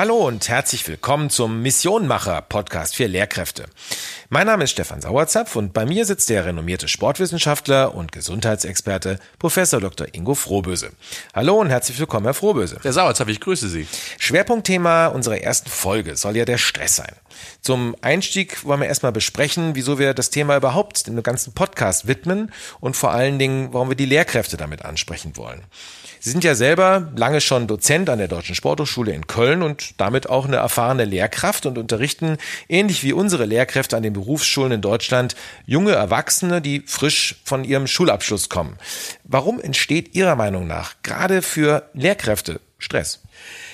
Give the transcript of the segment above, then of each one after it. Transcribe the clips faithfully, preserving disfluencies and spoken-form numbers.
Hallo und herzlich willkommen zum Missionmacher-Podcast für Lehrkräfte. Mein Name ist Stefan Sauerzapf und bei mir sitzt der renommierte Sportwissenschaftler und Gesundheitsexperte Professor Doktor Ingo Frohböse. Hallo und herzlich willkommen, Herr Frohböse. Herr Sauerzapf, ich grüße Sie. Schwerpunktthema unserer ersten Folge soll ja der Stress sein. Zum Einstieg wollen wir erstmal besprechen, wieso wir das Thema überhaupt in einem ganzen Podcast widmen und vor allen Dingen, warum wir die Lehrkräfte damit ansprechen wollen. Sie sind ja selber lange schon Dozent an der Deutschen Sporthochschule in Köln und damit auch eine erfahrene Lehrkraft und unterrichten, ähnlich wie unsere Lehrkräfte an den Berufsschulen in Deutschland, junge Erwachsene, die frisch von ihrem Schulabschluss kommen. Warum entsteht Ihrer Meinung nach gerade für Lehrkräfte Stress?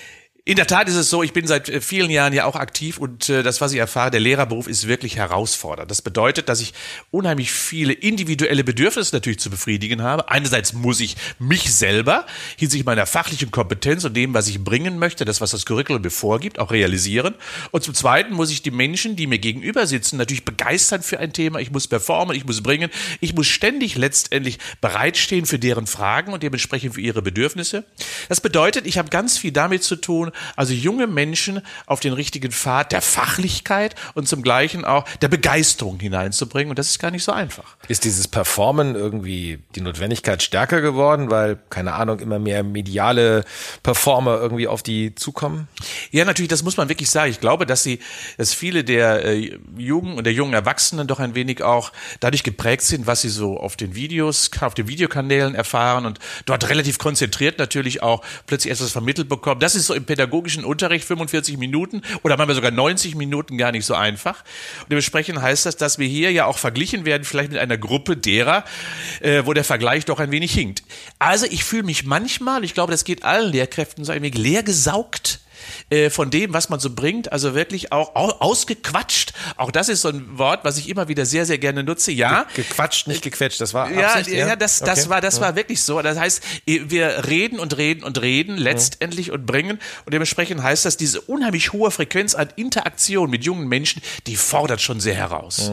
In der Tat ist es so, ich bin seit vielen Jahren ja auch aktiv und äh, das, was ich erfahre, der Lehrerberuf ist wirklich herausfordernd. Das bedeutet, dass ich unheimlich viele individuelle Bedürfnisse natürlich zu befriedigen habe. Einerseits muss ich mich selber hinsichtlich meiner fachlichen Kompetenz und dem, was ich bringen möchte, das, was das Curriculum mir vorgibt, auch realisieren. Und zum Zweiten muss ich die Menschen, die mir gegenüber sitzen, natürlich begeistern für ein Thema. Ich muss performen, ich muss bringen. Ich muss ständig letztendlich bereitstehen für deren Fragen und dementsprechend für ihre Bedürfnisse. Das bedeutet, ich habe ganz viel damit zu tun, also junge Menschen auf den richtigen Pfad der Fachlichkeit und zum Gleichen auch der Begeisterung hineinzubringen. Und das ist gar nicht so einfach. Ist dieses Performen irgendwie die Notwendigkeit stärker geworden, weil, keine Ahnung, immer mehr mediale Performer irgendwie auf die zukommen? Ja, natürlich, das muss man wirklich sagen. Ich glaube, dass sie, dass viele der äh, Jungen und der jungen Erwachsenen doch ein wenig auch dadurch geprägt sind, was sie so auf den Videos, auf den Videokanälen erfahren und dort relativ konzentriert natürlich auch plötzlich etwas vermittelt bekommen. Das ist so im pädagogischen Unterricht fünfundvierzig Minuten oder manchmal sogar neunzig Minuten gar nicht so einfach. Und dementsprechend heißt das, dass wir hier ja auch verglichen werden, vielleicht mit einer Gruppe derer, äh, wo der Vergleich doch ein wenig hinkt. Also ich fühle mich manchmal, ich glaube, das geht allen Lehrkräften so ein wenig leer gesaugt von dem, was man so bringt, also wirklich auch ausgequatscht. Auch das ist so ein Wort, was ich immer wieder sehr, sehr gerne nutze. Ja, Ge- gequatscht, nicht gequetscht. Das war ja, Absicht, ja, das, das okay. war, das ja. war wirklich so. Das heißt, wir reden und reden und reden letztendlich ja. und bringen. Und dementsprechend heißt das, diese unheimlich hohe Frequenz an Interaktion mit jungen Menschen, die fordert schon sehr heraus.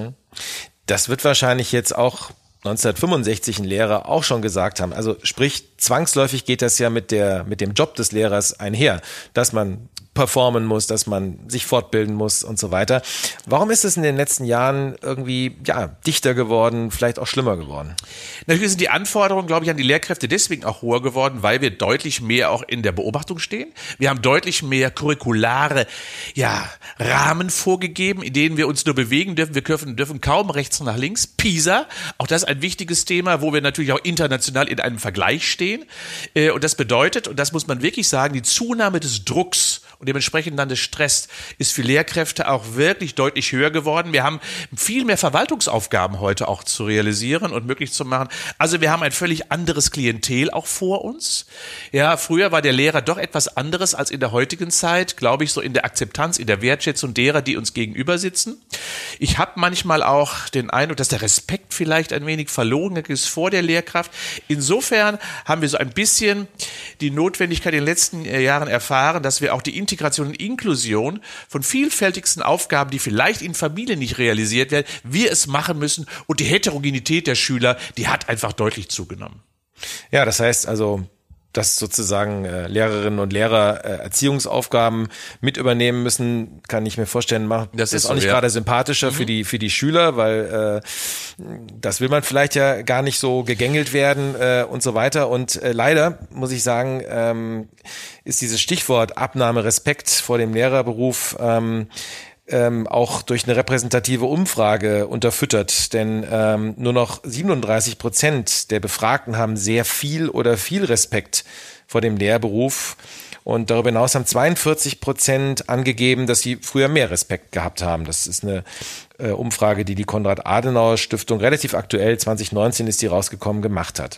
Das wird wahrscheinlich jetzt auch neunzehnhundertfünfundsechzig ein Lehrer auch schon gesagt haben. Also sprich, zwangsläufig geht das ja mit der, mit dem Job des Lehrers einher, dass man performen muss, dass man sich fortbilden muss und so weiter. Warum ist es in den letzten Jahren irgendwie, ja, dichter geworden, vielleicht auch schlimmer geworden? Natürlich sind die Anforderungen, glaube ich, an die Lehrkräfte deswegen auch hoher geworden, weil wir deutlich mehr auch in der Beobachtung stehen. Wir haben deutlich mehr curriculare, ja, Rahmen vorgegeben, in denen wir uns nur bewegen dürfen. Wir dürfen, dürfen kaum rechts nach links. PISA, auch das ist ein wichtiges Thema, wo wir natürlich auch international in einem Vergleich stehen. Und das bedeutet, und das muss man wirklich sagen, die Zunahme des Drucks und dementsprechend dann des Stress ist für Lehrkräfte auch wirklich deutlich höher geworden. Wir haben viel mehr Verwaltungsaufgaben heute auch zu realisieren und möglich zu machen. Also wir haben ein völlig anderes Klientel auch vor uns. Ja, früher war der Lehrer doch etwas anderes als in der heutigen Zeit, glaube ich, so in der Akzeptanz, in der Wertschätzung derer, die uns gegenüber sitzen. Ich habe manchmal auch den Eindruck, dass der Respekt vielleicht ein wenig verloren ist vor der Lehrkraft. Insofern haben wir so ein bisschen die Notwendigkeit in den letzten Jahren erfahren, dass wir auch die Integration und Inklusion von vielfältigsten Aufgaben, die vielleicht in Familien nicht realisiert werden, wir es machen müssen und die Heterogenität der Schüler, die hat einfach deutlich zugenommen. Ja, das heißt also, dass sozusagen äh, Lehrerinnen und Lehrer äh, Erziehungsaufgaben mit übernehmen müssen, kann ich mir vorstellen, macht das, das ist auch so, nicht ja. gerade sympathischer mhm. für die für die Schüler, weil äh, das will man vielleicht ja gar nicht so gegängelt werden äh, und so weiter. Und äh, leider muss ich sagen, ähm, ist dieses Stichwort Abnahme Respekt vor dem Lehrerberuf ähm, Ähm, auch durch eine repräsentative Umfrage unterfüttert, denn ähm, nur noch siebenunddreißig Prozent der Befragten haben sehr viel oder viel Respekt vor dem Lehrberuf und darüber hinaus haben zweiundvierzig Prozent angegeben, dass sie früher mehr Respekt gehabt haben. Das ist eine äh, Umfrage, die die Konrad-Adenauer-Stiftung relativ aktuell, zwanzig neunzehn ist die rausgekommen, gemacht hat.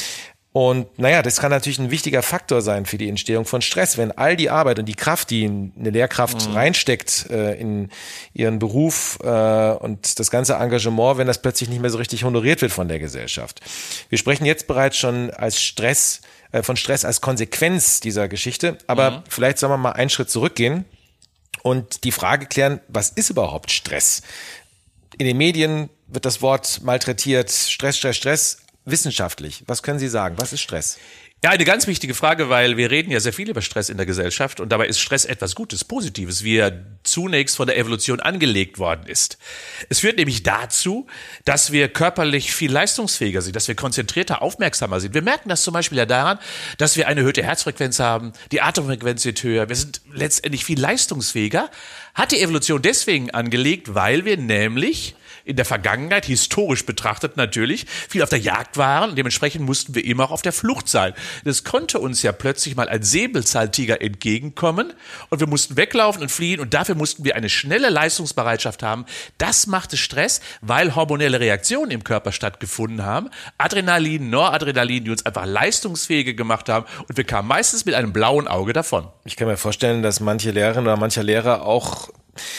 Und naja, das kann natürlich ein wichtiger Faktor sein für die Entstehung von Stress, wenn all die Arbeit und die Kraft, die eine Lehrkraft mhm. reinsteckt äh, in ihren Beruf äh, und das ganze Engagement, wenn das plötzlich nicht mehr so richtig honoriert wird von der Gesellschaft. Wir sprechen jetzt bereits schon als Stress, äh, von Stress als Konsequenz dieser Geschichte, aber mhm. vielleicht sollen wir mal einen Schritt zurückgehen und die Frage klären, was ist überhaupt Stress? In den Medien wird das Wort malträtiert, Stress, Stress, Stress. wissenschaftlich, was können Sie sagen? Was ist Stress? Ja, eine ganz wichtige Frage, weil wir reden ja sehr viel über Stress in der Gesellschaft und dabei ist Stress etwas Gutes, Positives, wie er zunächst von der Evolution angelegt worden ist. Es führt nämlich dazu, dass wir körperlich viel leistungsfähiger sind, dass wir konzentrierter, aufmerksamer sind. Wir merken das zum Beispiel ja daran, dass wir eine erhöhte Herzfrequenz haben, die Atemfrequenz wird höher, wir sind letztendlich viel leistungsfähiger. Hat die Evolution deswegen angelegt, weil wir nämlich in der Vergangenheit, historisch betrachtet natürlich, viel auf der Jagd waren und dementsprechend mussten wir immer auch auf der Flucht sein. Das konnte uns ja plötzlich mal ein Säbelzahntiger entgegenkommen und wir mussten weglaufen und fliehen und dafür mussten wir eine schnelle Leistungsbereitschaft haben. Das machte Stress, weil hormonelle Reaktionen im Körper stattgefunden haben. Adrenalin, Noradrenalin, die uns einfach leistungsfähiger gemacht haben und wir kamen meistens mit einem blauen Auge davon. Ich kann mir vorstellen, dass manche Lehrerinnen oder mancher Lehrer auch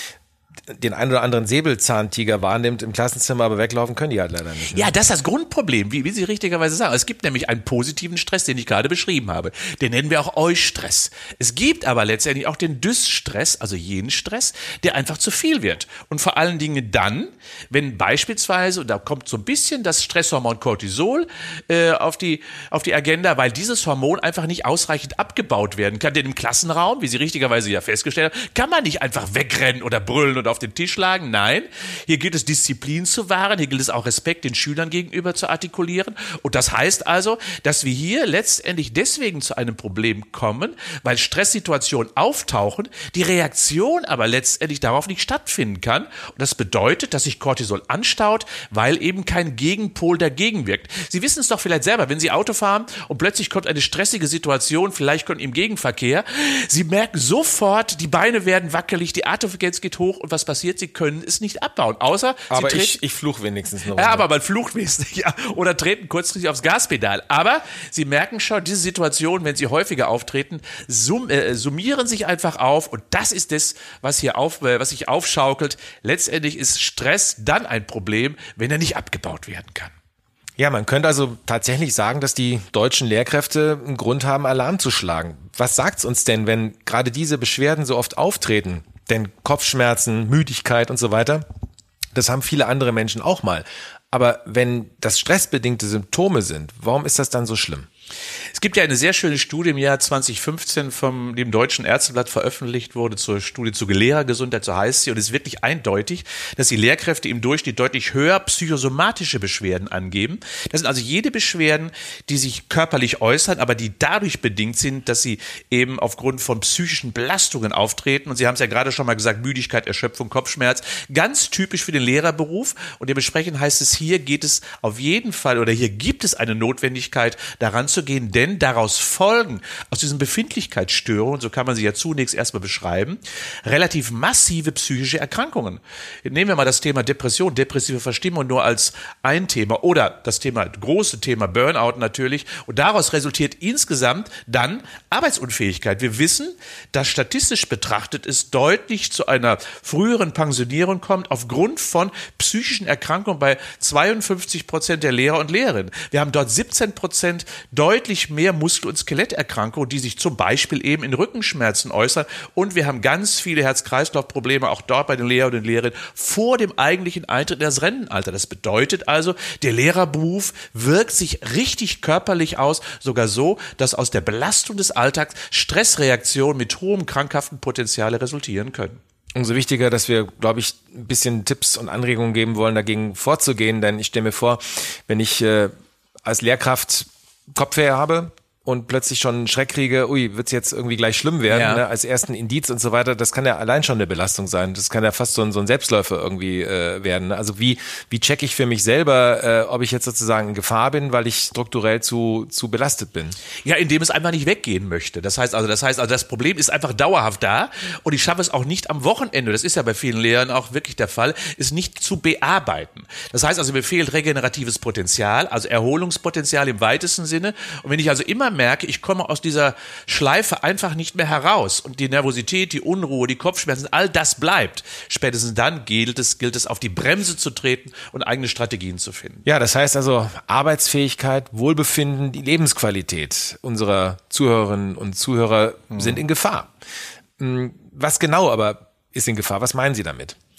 den einen oder anderen Säbelzahntiger wahrnimmt im Klassenzimmer, aber weglaufen können die halt leider nicht. Ne? Ja, das ist das Grundproblem, wie, wie Sie richtigerweise sagen. Es gibt nämlich einen positiven Stress, den ich gerade beschrieben habe. Den nennen wir auch Eustress. Es gibt aber letztendlich auch den Dysstress, also jenen Stress, der einfach zu viel wird. Und vor allen Dingen dann, wenn beispielsweise, und da kommt so ein bisschen das Stresshormon Cortisol äh, auf die, auf die Agenda, weil dieses Hormon einfach nicht ausreichend abgebaut werden kann. Denn im Klassenraum, wie Sie richtigerweise ja festgestellt haben, kann man nicht einfach wegrennen oder brüllen oder auf den Tisch schlagen. Nein, hier gilt es Disziplin zu wahren, hier gilt es auch Respekt den Schülern gegenüber zu artikulieren und das heißt also, dass wir hier letztendlich deswegen zu einem Problem kommen, weil Stresssituationen auftauchen, die Reaktion aber letztendlich darauf nicht stattfinden kann und das bedeutet, dass sich Cortisol anstaut, weil eben kein Gegenpol dagegen wirkt. Sie wissen es doch vielleicht selber, wenn Sie Auto fahren und plötzlich kommt eine stressige Situation, vielleicht kommt im Gegenverkehr, Sie merken sofort, die Beine werden wackelig, die Atemfrequenz geht hoch und was passiert? Sie können es nicht abbauen, außer aber sie ich, ich fluch wenigstens noch. Ja, aber man flucht wenigstens, ja, oder treten kurzfristig aufs Gaspedal. Aber Sie merken schon, diese Situation, wenn sie häufiger auftreten, sum, äh, summieren sich einfach auf und das ist das, was hier auf, äh, was sich aufschaukelt. Letztendlich ist Stress dann ein Problem, wenn er nicht abgebaut werden kann. Ja, man könnte also tatsächlich sagen, dass die deutschen Lehrkräfte einen Grund haben, Alarm zu schlagen. Was sagt's uns denn, wenn gerade diese Beschwerden so oft auftreten? Denn Kopfschmerzen, Müdigkeit und so weiter, das haben viele andere Menschen auch mal. Aber wenn das stressbedingte Symptome sind, warum ist das dann so schlimm? Es gibt ja eine sehr schöne Studie im Jahr zwanzig fünfzehn vom dem Deutschen Ärzteblatt veröffentlicht wurde zur Studie zur Lehrergesundheit, so heißt sie. Und es ist wirklich eindeutig, dass die Lehrkräfte im Durchschnitt deutlich höher psychosomatische Beschwerden angeben. Das sind also jede Beschwerden, die sich körperlich äußern, aber die dadurch bedingt sind, dass sie eben aufgrund von psychischen Belastungen auftreten. Und Sie haben es ja gerade schon mal gesagt, Müdigkeit, Erschöpfung, Kopfschmerz. Ganz typisch für den Lehrerberuf. Und dementsprechend heißt es, hier geht es auf jeden Fall oder hier gibt es eine Notwendigkeit, daran zu gehen, denn daraus folgen, aus diesen Befindlichkeitsstörungen, so kann man sie ja zunächst erstmal beschreiben, relativ massive psychische Erkrankungen. Nehmen wir mal das Thema Depression, depressive Verstimmung nur als ein Thema oder das Thema, große Thema Burnout natürlich und daraus resultiert insgesamt dann Arbeitsunfähigkeit. Wir wissen, dass statistisch betrachtet es deutlich zu einer früheren Pensionierung kommt aufgrund von psychischen Erkrankungen bei zweiundfünfzig Prozent der Lehrer und Lehrerinnen. Wir haben dort siebzehn Prozent deutlich mehr Muskel- und Skeletterkrankungen, die sich zum Beispiel eben in Rückenschmerzen äußern. Und wir haben ganz viele Herz-Kreislauf-Probleme, auch dort bei den Lehrern und den Lehrerinnen, vor dem eigentlichen Eintritt in das Rentenalter. Das bedeutet also, der Lehrerberuf wirkt sich richtig körperlich aus, sogar so, dass aus der Belastung des Alltags Stressreaktionen mit hohem krankhaften Potenzial resultieren können. Umso wichtiger, dass wir, glaube ich, ein bisschen Tipps und Anregungen geben wollen, dagegen vorzugehen. Denn ich stelle mir vor, wenn ich äh, als Lehrkraft Kopfweh habe und plötzlich schon einen Schreck kriege, ui, wird's jetzt irgendwie gleich schlimm werden, ja. ne, als ersten Indiz und so weiter, das kann ja allein schon eine Belastung sein. Das kann ja fast so ein, so ein Selbstläufer irgendwie äh, werden. Also wie wie checke ich für mich selber, äh, ob ich jetzt sozusagen in Gefahr bin, weil ich strukturell zu zu belastet bin? Ja, indem es einfach nicht weggehen möchte. Das heißt also, das heißt also, das Problem ist einfach dauerhaft da und ich schaffe es auch nicht am Wochenende, das ist ja bei vielen Lehrern auch wirklich der Fall, es nicht zu bearbeiten. Das heißt also, mir fehlt regeneratives Potenzial, also Erholungspotenzial im weitesten Sinne. Und wenn ich also immer merke, ich komme aus dieser Schleife einfach nicht mehr heraus und die Nervosität, die Unruhe, die Kopfschmerzen, all das bleibt. Spätestens dann gilt es, gilt es auf die Bremse zu treten und eigene Strategien zu finden. Ja, das heißt also Arbeitsfähigkeit, Wohlbefinden, die Lebensqualität unserer Zuhörerinnen und Zuhörer mhm. sind in Gefahr. Was genau aber ist in Gefahr? Was meinen Sie damit?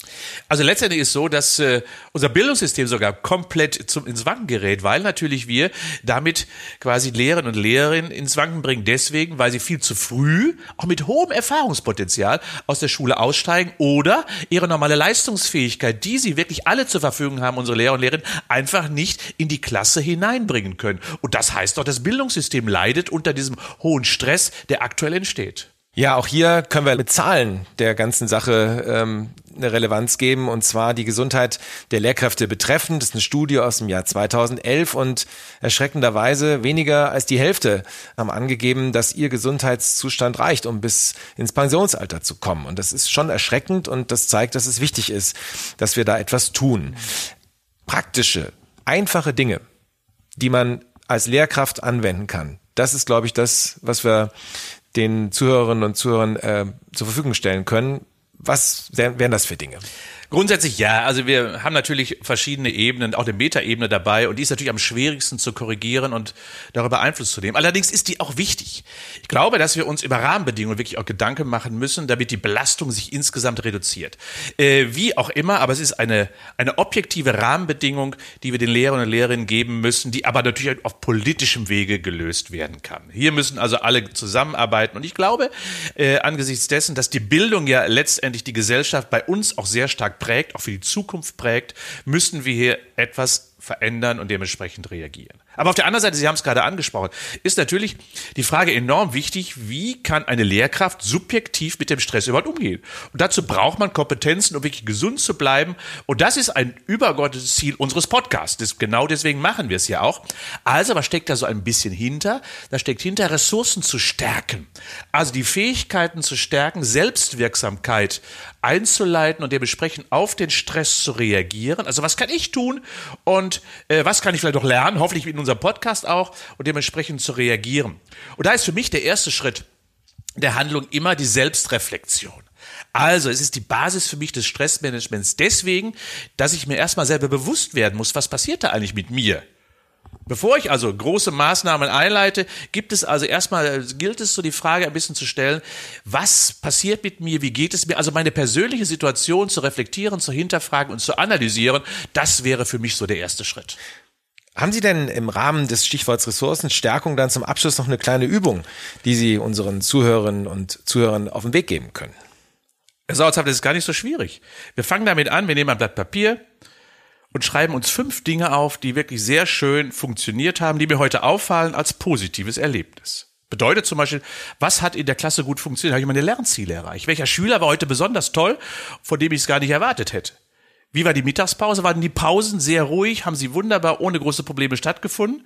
Also letztendlich ist so, dass äh, unser Bildungssystem sogar komplett zum, ins Wanken gerät, weil natürlich wir damit quasi Lehrerinnen und Lehrerinnen ins Wanken bringen. Deswegen, weil sie viel zu früh, auch mit hohem Erfahrungspotenzial, aus der Schule aussteigen oder ihre normale Leistungsfähigkeit, die sie wirklich alle zur Verfügung haben, unsere Lehrer und Lehrerinnen, einfach nicht in die Klasse hineinbringen können. Und das heißt doch, das Bildungssystem leidet unter diesem hohen Stress, der aktuell entsteht. Ja, auch hier können wir mit Zahlen der ganzen Sache ähm, eine Relevanz geben, und zwar die Gesundheit der Lehrkräfte betreffend. Das ist eine Studie aus dem Jahr zweitausendelf und erschreckenderweise weniger als die Hälfte haben angegeben, dass ihr Gesundheitszustand reicht, um bis ins Pensionsalter zu kommen. Und das ist schon erschreckend und das zeigt, dass es wichtig ist, dass wir da etwas tun. Praktische, einfache Dinge, die man als Lehrkraft anwenden kann. Das ist, glaube ich, das, was wir den Zuhörerinnen und Zuhörern äh, zur Verfügung stellen können. Was wären das für Dinge? Grundsätzlich ja, also wir haben natürlich verschiedene Ebenen, auch eine Metaebene dabei, und die ist natürlich am schwierigsten zu korrigieren und darüber Einfluss zu nehmen. Allerdings ist die auch wichtig. Ich glaube, dass wir uns über Rahmenbedingungen wirklich auch Gedanken machen müssen, damit die Belastung sich insgesamt reduziert. Äh, wie auch immer, aber es ist eine, eine objektive Rahmenbedingung, die wir den Lehrern und Lehrerinnen geben müssen, die aber natürlich auf politischem Wege gelöst werden kann. Hier müssen also alle zusammenarbeiten, und ich glaube, äh, angesichts dessen, dass die Bildung ja letztendlich die Gesellschaft bei uns auch sehr stark prägt, auch für die Zukunft prägt, müssen wir hier etwas verändern und dementsprechend reagieren. Aber auf der anderen Seite, Sie haben es gerade angesprochen, ist natürlich die Frage enorm wichtig, wie kann eine Lehrkraft subjektiv mit dem Stress überhaupt umgehen? Und dazu braucht man Kompetenzen, um wirklich gesund zu bleiben. Und das ist ein übergeordnetes Ziel unseres Podcasts. Das, genau deswegen machen wir es ja auch. Also, was steckt da so ein bisschen hinter? Da steckt hinter, Ressourcen zu stärken. Also die Fähigkeiten zu stärken, Selbstwirksamkeit einzuleiten und dementsprechend auf den Stress zu reagieren. Also was kann ich tun und äh, was kann ich vielleicht auch lernen, hoffentlich in unserem Podcast auch, und dementsprechend zu reagieren. Und da ist für mich der erste Schritt der Handlung immer die Selbstreflexion. Also es ist die Basis für mich des Stressmanagements deswegen, dass ich mir erstmal selber bewusst werden muss, was passiert da eigentlich mit mir? Bevor ich also große Maßnahmen einleite, gibt es also erstmal, gilt es so die Frage ein bisschen zu stellen, was passiert mit mir, wie geht es mir, also meine persönliche Situation zu reflektieren, zu hinterfragen und zu analysieren, das wäre für mich so der erste Schritt. Haben Sie denn im Rahmen des Stichworts Ressourcenstärkung dann zum Abschluss noch eine kleine Übung, die Sie unseren Zuhörerinnen und Zuhörern auf den Weg geben können? Herr Sauerzapf, das ist gar nicht so schwierig. Wir fangen damit an, wir nehmen ein Blatt Papier und schreiben uns fünf Dinge auf, die wirklich sehr schön funktioniert haben, die mir heute auffallen als positives Erlebnis. Bedeutet zum Beispiel, was hat in der Klasse gut funktioniert? Habe ich meine Lernziele erreicht? Welcher Schüler war heute besonders toll, von dem ich es gar nicht erwartet hätte? Wie war die Mittagspause? Waren die Pausen sehr ruhig? Haben sie wunderbar ohne große Probleme stattgefunden?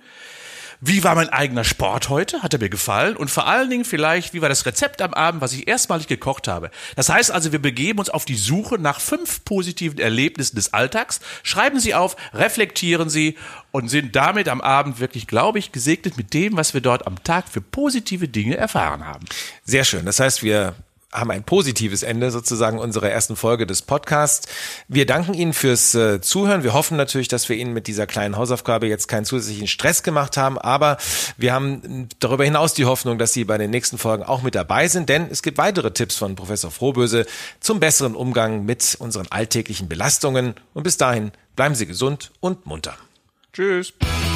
Wie war mein eigener Sport heute? Hat er mir gefallen? Und vor allen Dingen vielleicht, wie war das Rezept am Abend, was ich erstmalig gekocht habe? Das heißt also, wir begeben uns auf die Suche nach fünf positiven Erlebnissen des Alltags, schreiben sie auf, reflektieren sie und sind damit am Abend wirklich, glaube ich, gesegnet mit dem, was wir dort am Tag für positive Dinge erfahren haben. Sehr schön. Das heißt, wir haben ein positives Ende sozusagen unserer ersten Folge des Podcasts. Wir danken Ihnen fürs äh, Zuhören. Wir hoffen natürlich, dass wir Ihnen mit dieser kleinen Hausaufgabe jetzt keinen zusätzlichen Stress gemacht haben, aber wir haben darüber hinaus die Hoffnung, dass Sie bei den nächsten Folgen auch mit dabei sind, denn es gibt weitere Tipps von Professor Frohböse zum besseren Umgang mit unseren alltäglichen Belastungen. Und bis dahin bleiben Sie gesund und munter. Tschüss.